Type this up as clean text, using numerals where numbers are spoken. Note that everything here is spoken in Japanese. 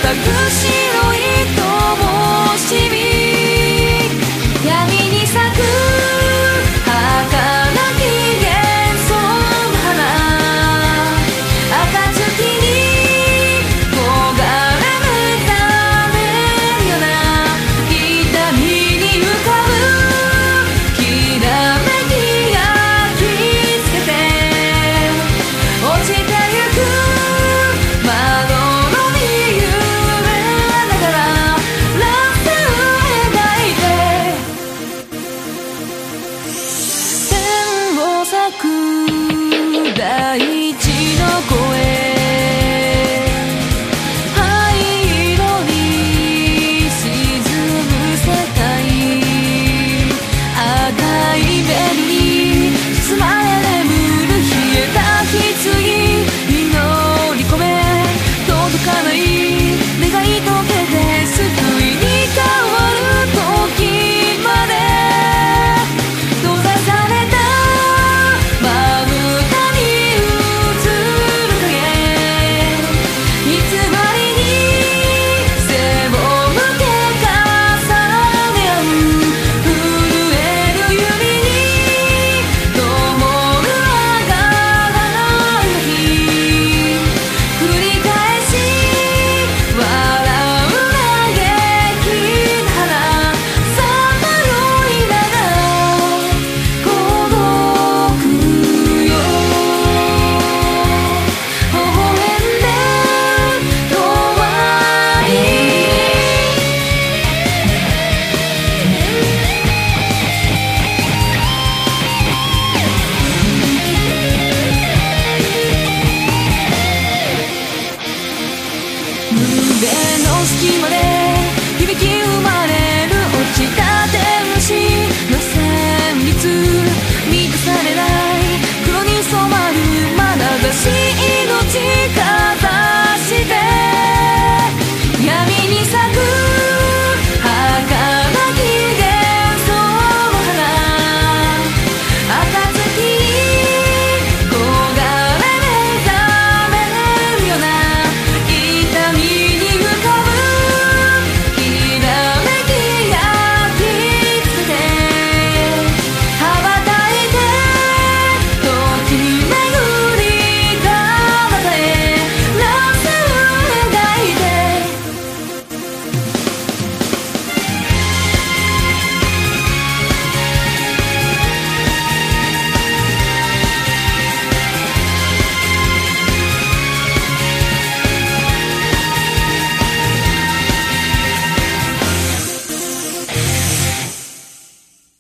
たく白い灯火、闇に咲く儚き幻想の花、暁に焦がれ目覚めるような痛みに浮かぶきらめき焼き付けて落ちてゆく窓の見夢ながらラフ描いて天を咲く大地の声、灰色に沈む世界、赤いベルに包まれ眠る冷えた棺に乗り込め、届かない願い溶けて救いに変わる時まで閉ざされたまぶたに映る影、偽りに背を向け重ね合う震える指に灯るあがらない日、繰り返し笑う嘆きな花さまよいながら孤独よ、微笑んで遠い胸の隙間で